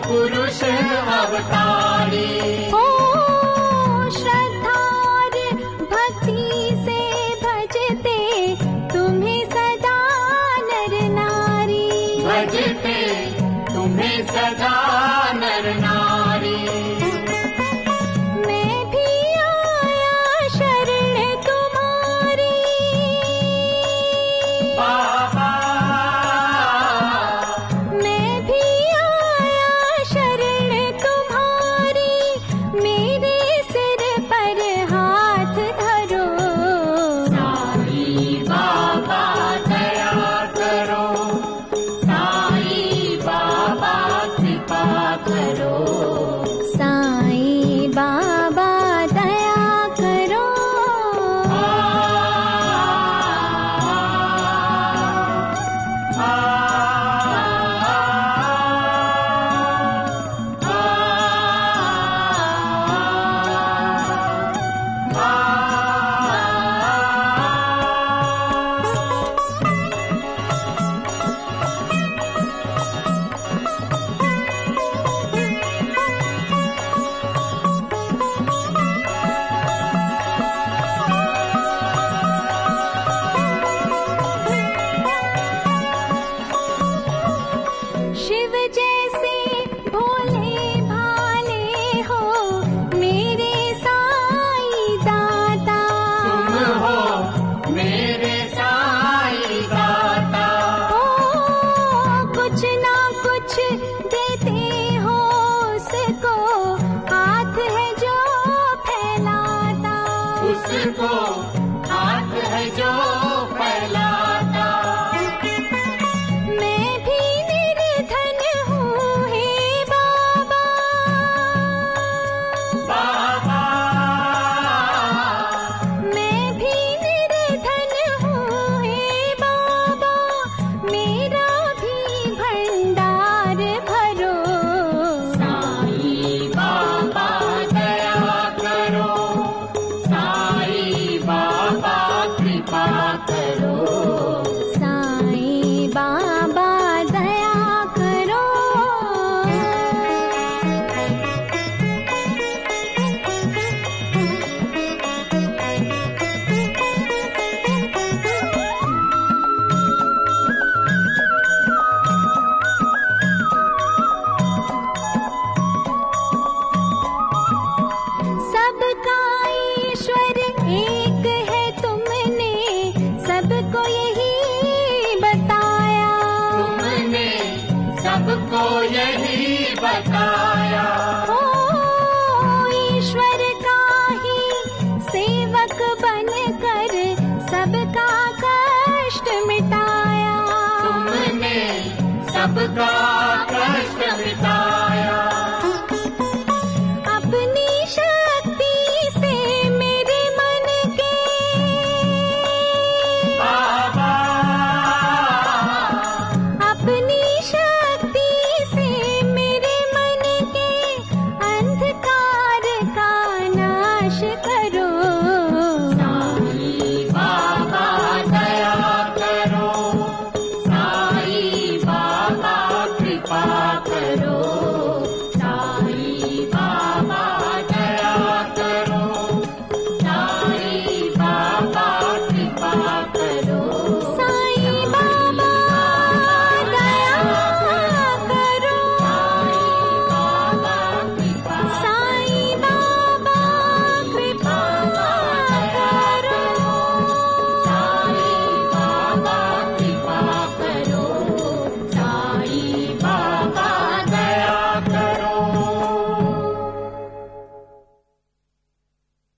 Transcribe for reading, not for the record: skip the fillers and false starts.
पुरुष अवतारी। ओ श्रद्धा और भक्ति से भजते तुम्हें सदा नर नारी। भजते तुम्हें सदा नर नारी। मैं भी आया शरण तुम्हारी। बाबा मैं भी आया शरण तुम्हारी। मेरे सिर पर हाथ धरो। साईं बाबा दया करो, साईं बाबा कृपा करो। साईं बाबा दया करो। शिव जैसे भोले भाले हो मेरे साईं दाता। तुम हो मेरे साईं दाता। ओ कुछ ना कुछ देते हो उसको, हाथ है जो फैलाता। उसको हाथ है जो फैलाता। मैं भी निर्धन हूँ हे बाबा। बाबा मैं भी निर्धन हूँ हे बाबा। मेरा भी भंडार भरो। साईं बाबा दया करो, साईं बाबा कृपा करो। साईं बाबा दया करो। सबका ईश्वर एक है, तुमने सबको यही बताया। तुमने सबको यही बताया। ओ ईश्वर का ही सेवक बनकर सबका कष्ट मिटाया। तुमने सबका कष्ट